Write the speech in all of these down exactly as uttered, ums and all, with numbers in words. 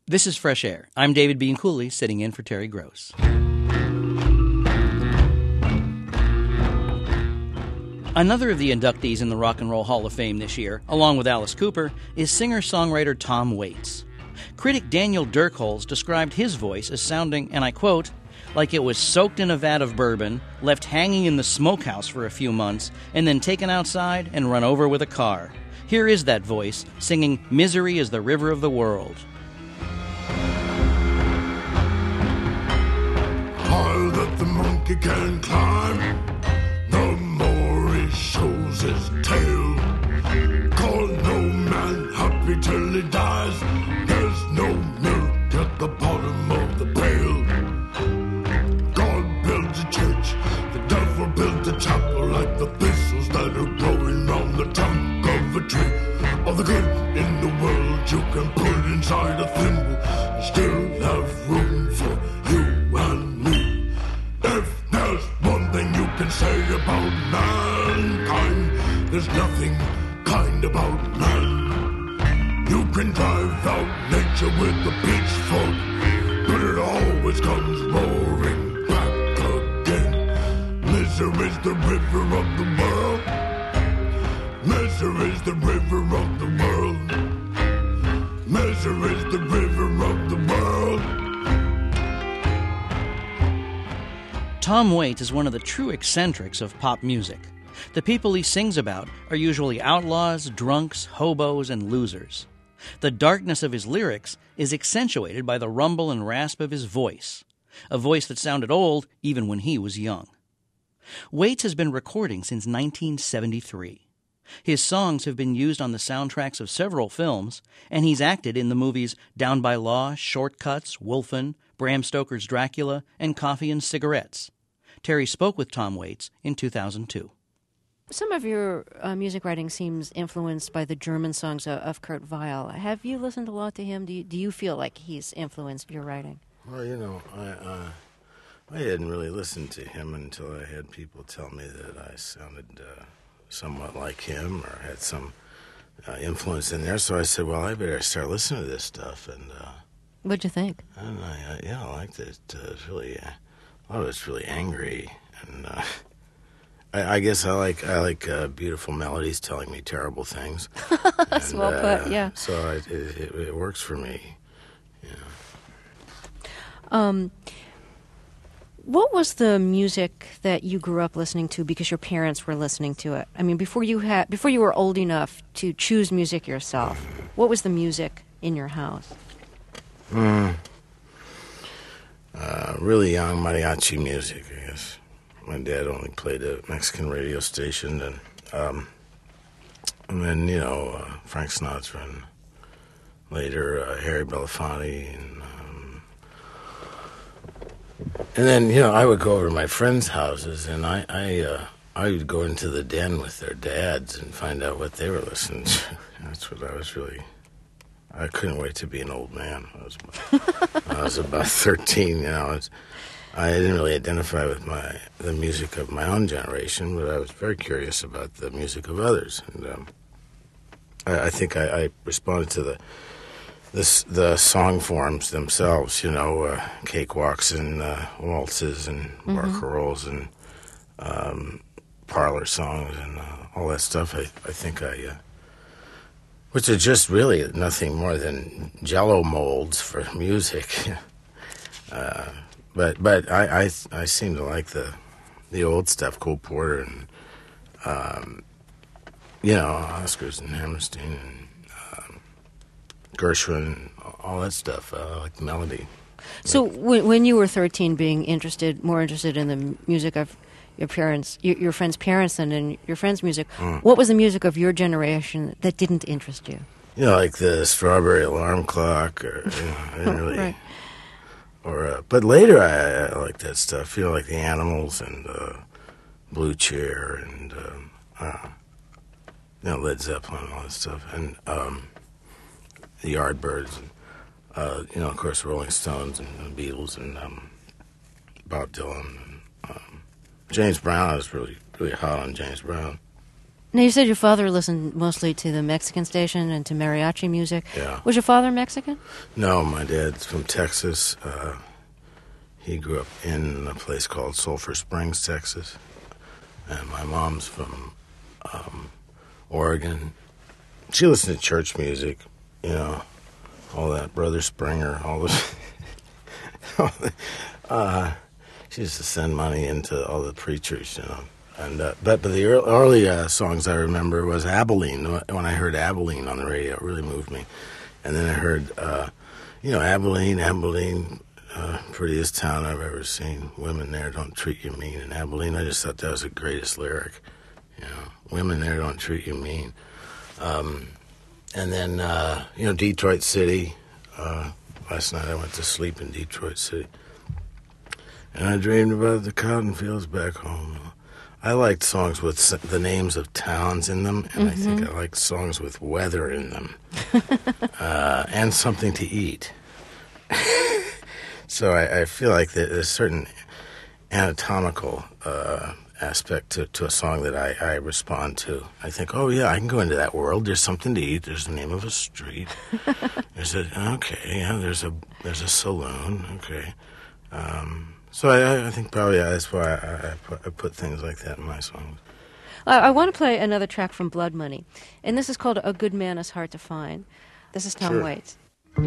This is Fresh Air. I'm David Bean Cooley, sitting in for Terry Gross. Another of the inductees in the Rock and Roll Hall of Fame this year, along with Alice Cooper, is singer-songwriter Tom Waits. Critic Daniel Dirkholz described his voice as sounding, and I quote, like it was soaked in a vat of bourbon, left hanging in the smokehouse for a few months, and then taken outside and run over with a car. Here is that voice, singing Misery is the River of the World. Higher that the monkey can climb, the more he shows his tail. Call no man happy till he dies. There's no milk at the bottom of the pail. God builds a church, the devil builds a chapel, like the thistles that are growing round the trunk of a tree. All the good in the world you can put inside a thimble and still have room for you and me. If there's one thing you can say about mankind, there's nothing kind about man. You can drive out nature with a pitchfork, but it always comes roaring back again. Misery's the river of the world. Misery's the river of the world. Misery's the river of the world. Tom Waits is one of the true eccentrics of pop music. The people he sings about are usually outlaws, drunks, hobos, and losers. The darkness of his lyrics is accentuated by the rumble and rasp of his voice, a voice that sounded old even when he was young. Waits has been recording since nineteen seventy-three. His songs have been used on the soundtracks of several films, and he's acted in the movies Down by Law, Shortcuts, Wolfen, Bram Stoker's Dracula, and Coffee and Cigarettes. Terry spoke with Tom Waits in two thousand two. Some of your uh, music writing seems influenced by the German songs of, of Kurt Weill. Have you listened a lot to him? Do you, do you feel like he's influenced your writing? Well, you know, I uh, I hadn't really listened to him until I had people tell me that I sounded uh, somewhat like him or had some uh, influence in there. So I said, well, I better start listening to this stuff. And uh, what'd you think? And I, uh, yeah, I liked it. Uh, it's really, uh, a lot of it's really angry, and uh, I, I guess I like I like uh, beautiful melodies telling me terrible things. That's and, well uh, put. Yeah. So I, it, it, it works for me. Yeah. Um. What was the music that you grew up listening to because your parents were listening to it? I mean, before you had, before you were old enough to choose music yourself, what was the music in your house? Mm. Uh, really young mariachi music, I guess. My dad only played a Mexican radio station, and um, and then you know uh, Frank Sinatra, and later uh, Harry Belafonte, and. And then, you know, I would go over to my friends' houses, and I I, uh, I would go into the den with their dads and find out what they were listening to. That's what I was really... I couldn't wait to be an old man. I was about, I was about thirteen, you know. I, was, I didn't really identify with my the music of my own generation, but I was very curious about the music of others. And um, I, I think I, I responded to the... This, the song forms themselves, you know, uh, cakewalks and uh, waltzes and mm-hmm. barcarolles and um, parlor songs and uh, all that stuff. I, I think I, uh, which are just really nothing more than Jello molds for music. uh, but but I, I I seem to like the the old stuff, Cole Porter and um, you know Oscars and Hammerstein and. Gershwin, all that stuff, uh, like the melody. So when, when you were thirteen, being interested, more interested in the music of your parents, your, your friends' parents, and in your friends' music, mm. what was the music of your generation that didn't interest you? You know, like the Strawberry Alarm Clock, or you know, I didn't really. Right. Or, uh, but later I, I like that stuff. You know, like the Animals and uh, Blue Chair and um, uh, you know Led Zeppelin and all that stuff, and. Um, The Yardbirds, and, uh, you know, of course, Rolling Stones and the Beatles and um, Bob Dylan. And, um, James Brown, I was really, really hot on James Brown. Now, you said your father listened mostly to the Mexican station and to mariachi music. Yeah. Was your father Mexican? No, my dad's from Texas. Uh, he grew up in a place called Sulphur Springs, Texas. And my mom's from um, Oregon. She listened to church music, you know, all that, Brother Springer, all this. uh, she used to send money into all the preachers, you know. And uh, but, but the early, early uh, songs I remember was Abilene. When I heard Abilene on the radio, it really moved me. And then I heard, uh, you know, Abilene, Abilene, uh, prettiest town I've ever seen. Women there don't treat you mean. In Abilene, I just thought that was the greatest lyric. You know, women there don't treat you mean. Um, and then, uh, you know, Detroit City. Uh, last night I went to sleep in Detroit City. And I dreamed about the cotton fields back home. I liked songs with the names of towns in them, and mm-hmm. I think I liked songs with weather in them, uh, and something to eat. So I, I feel like there's a certain anatomical uh, aspect to, to a song that I, I respond to. I think, oh yeah, I can go into that world. There's something to eat. There's the name of a street. There's a okay, yeah. There's a there's a saloon. Okay. Um, So I, I think probably yeah, that's why I, I, put, I put things like that in my songs. I, I want to play another track from Blood Money, and this is called "A Good Man Is Hard to Find." This is Tom Sure. Waits.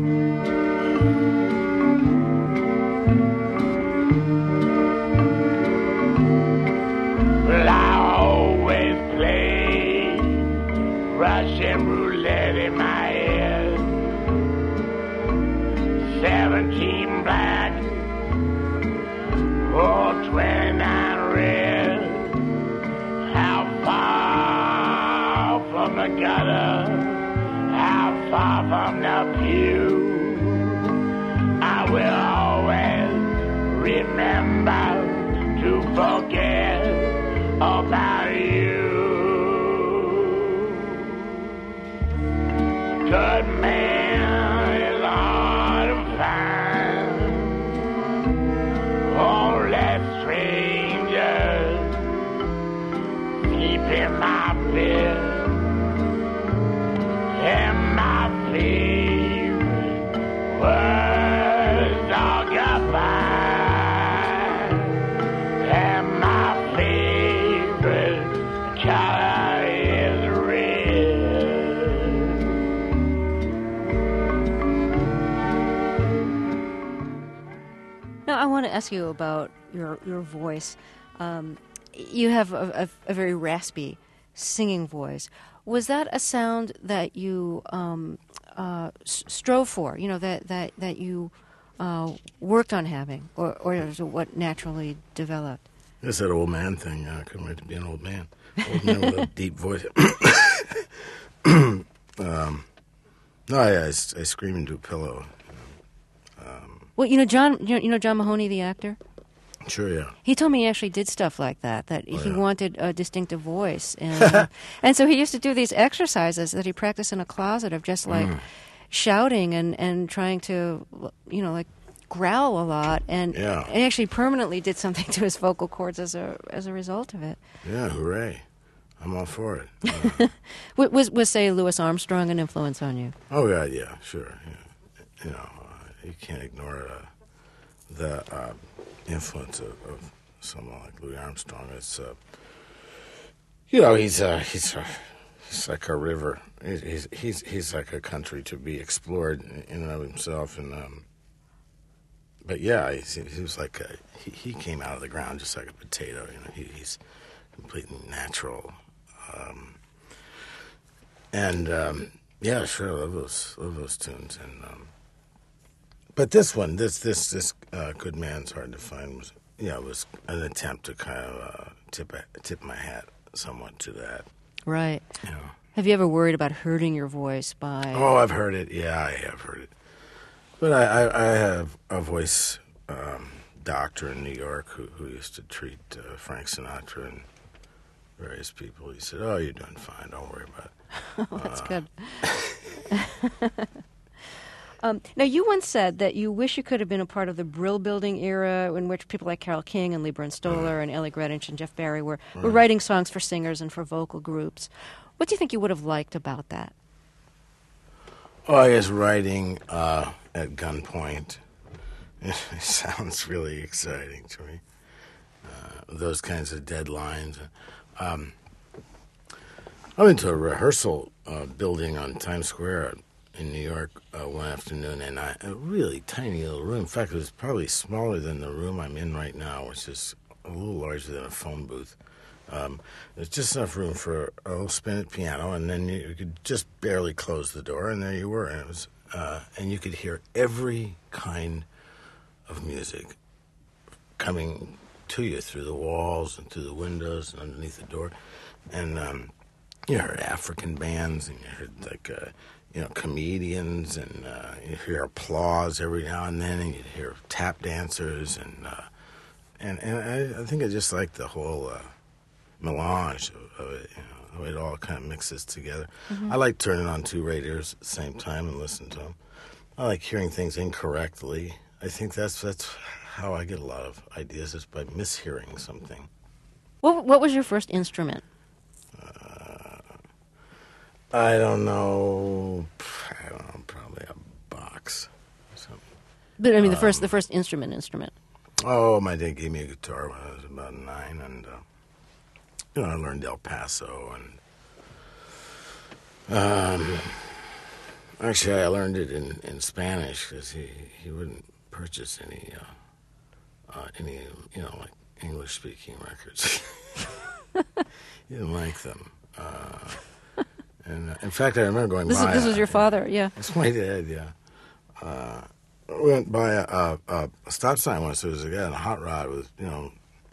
Well, I always play Russian roulette in my head. Seventeen black. Oh, twenty-nine red. How far from the gutter? How far from the pew? I will always remember to forget about you. Good man is hard to find. Only strangers sleep in my bed, and my favorite words are goodbye, and my favorite color is red. Now, I want to ask you about your your voice. Um, you have a, a, a very raspy singing voice. Was that a sound that you um, uh, s- strove for? You know, that that that you uh, worked on having, or or is it what naturally developed? It's that old man thing. I couldn't wait to be an old man. Old man with a deep voice. um, no, I, I, I scream into a pillow. Well, you know John. You know, you know John Mahoney, the actor. Sure, yeah. He told me he actually did stuff like that. That Oh, he yeah. wanted a distinctive voice, and uh, and so he used to do these exercises that he practiced in a closet of just like Mm. shouting and, and trying to, you know, like growl a lot, and Yeah. he actually permanently did something to his vocal cords as a as a result of it. Yeah, hooray. I'm all for it. Uh, W- Was was say Louis Armstrong an influence on you? oh, yeah, yeah, sure. Yeah. You know, uh, you can't ignore uh, the uh, influence of, of someone like Louis Armstrong. It's, uh, you know, he's uh, he's uh, he's like a river. He's, he's he's he's like a country to be explored in and of himself. And um, but yeah, he's, he was like a, he he came out of the ground just like a potato. You know, he, he's completely natural. Um, and um, yeah, sure, I love those love those tunes. And um, but this one, this this this uh, Good Man's Hard to Find was yeah, it was an attempt to kind of uh, tip tip my hat somewhat to that. Right. You know. Have you ever worried about hurting your voice by? Oh, I've heard it. Yeah, I have heard it. But I, I, I have a voice um, doctor in New York who, who used to treat uh, Frank Sinatra and various people. He said, "Oh, you're doing fine. Don't worry about it." Oh, that's uh, good. Um, now, you once said that you wish you could have been a part of the Brill Building era in which people like Carole King and Lieber and Stoller and Ellie Greenwich and Jeff Barry were, were writing songs for singers and for vocal groups. What do you think you would have liked about that? Oh, I guess writing uh, at gunpoint. It sounds really exciting to me. Uh, those kinds of deadlines. Um, I went to a rehearsal uh, building on Times Square in New York uh, one afternoon, and I, a really tiny little room. In fact, it was probably smaller than the room I'm in right now, which is a little larger than a phone booth. Um, there's just enough room for a little spinet piano, and then you, you could just barely close the door, and there you were. And it was, uh, and you could hear every kind of music coming to you through the walls and through the windows and underneath the door. And um, you heard African bands, and you heard like uh, you know comedians, and uh, you hear applause every now and then, and you'd hear tap dancers, and uh, and and I, I think I just liked the whole uh, melange of, of it. You know, the way it all kind of mixes together. Mm-hmm. I like turning on two radios at the same time and listening to them. I like hearing things incorrectly. I think that's that's how I get a lot of ideas, is by mishearing something. What What was your first instrument? Uh, I don't know. I don't know. Probably a box. Something. But I mean, the Um, first the first instrument instrument. Oh, my dad gave me a guitar when I was about nine, and uh, you know I learned El Paso, and um, actually I learned it in, in Spanish because he, he wouldn't purchase any uh, uh, any you know like English speaking records. He didn't like them. Uh, and uh, in fact, I remember going This, by. is, this was your uh, father, yeah. It's my dad, yeah. Uh, went by a, a, a stop sign once. There was a guy in a hot rod with, you know,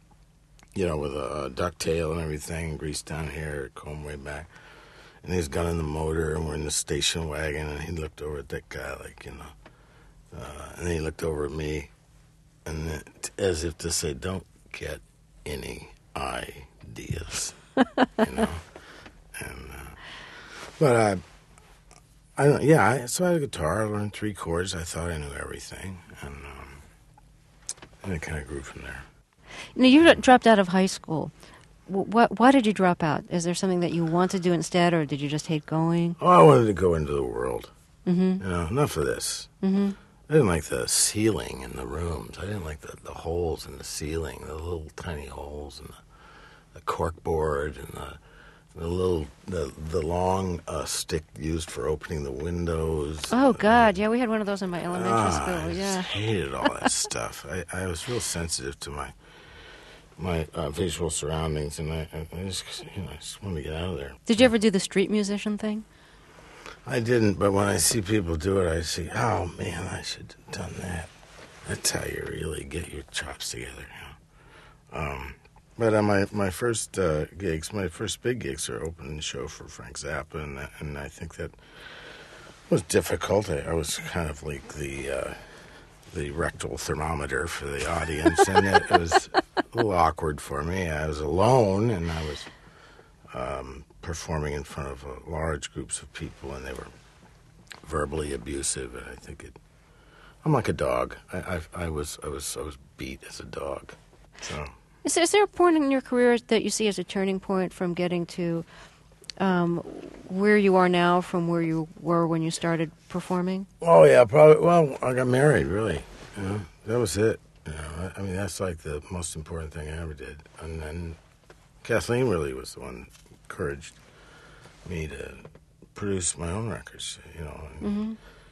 you know, with a, a ducktail and everything, greased down hair, combed way back. And he was gunning the motor, and we're in the station wagon, and he looked over at that guy like, you know, uh, and then he looked over at me, and then, as if to say, don't get any ideas, you know. And uh, but I, I don't. Yeah, I, so I had a guitar. I learned three chords. I thought I knew everything, and um, and it kind of grew from there. Now, you dropped out of high school. What? Why did you drop out? Is there something that you want to do instead, or did you just hate going? Oh, I wanted to go into the world. Mm-hmm. You know, enough of this. Mm-hmm. I didn't like the ceiling in the rooms. I didn't like the, the holes in the ceiling, the little tiny holes, and the, the cork board, and the the little the the long uh, stick used for opening the windows. Oh God, yeah, we had one of those in my elementary Ah, school. I Yeah, just hated all that stuff. I, I was real sensitive to my my uh, visual surroundings, and I, I just you know I just wanted to get out of there. did you ever do the street musician thing? I didn't, but when I see people do it, I see, oh man, I should have done that. That's how you really get your chops together. You know? um, but uh, my my first uh, gigs, my first big gigs, are opening the show for Frank Zappa, and and I think that was difficult. I, I was kind of like the uh, the rectal thermometer for the audience, and it, it was a little awkward for me. I was alone, and I was. Um, performing in front of uh, large groups of people, and they were verbally abusive. And I think it. I'm like a dog. I, I, I was, I was, I was beat as a dog. So. Is, is there a point in your career that you see as a turning point from getting to um, where you are now, from where you were when you started performing? Oh yeah, probably. Well, I got married. Really, you know, that was it. You know, I, I mean, that's like the most important thing I ever did. And then Kathleen really was the one who encouraged me to produce my own records, you know. And, Mm-hmm.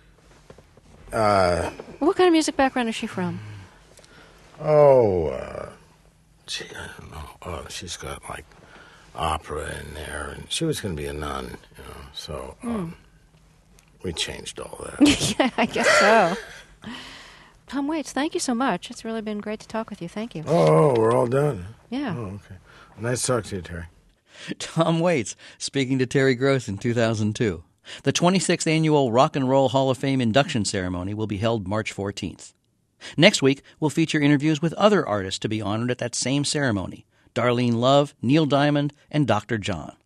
uh, What kind of music background is she from? oh, uh, gee, I don't know. Oh, she's got like opera in there, and she was going to be a nun, you know. So um, mm. we changed all that. Yeah, I guess so. Tom Waits, thank you so much. It's really been great to talk with you. Thank you. Oh, we're all done. Yeah. Oh, okay. Nice to talk to you, Terry. Tom Waits speaking to Terry Gross in two thousand two. The twenty-sixth Annual Rock and Roll Hall of Fame induction ceremony will be held March fourteenth. Next week, we'll feature interviews with other artists to be honored at that same ceremony: Darlene Love, Neil Diamond, and Doctor John.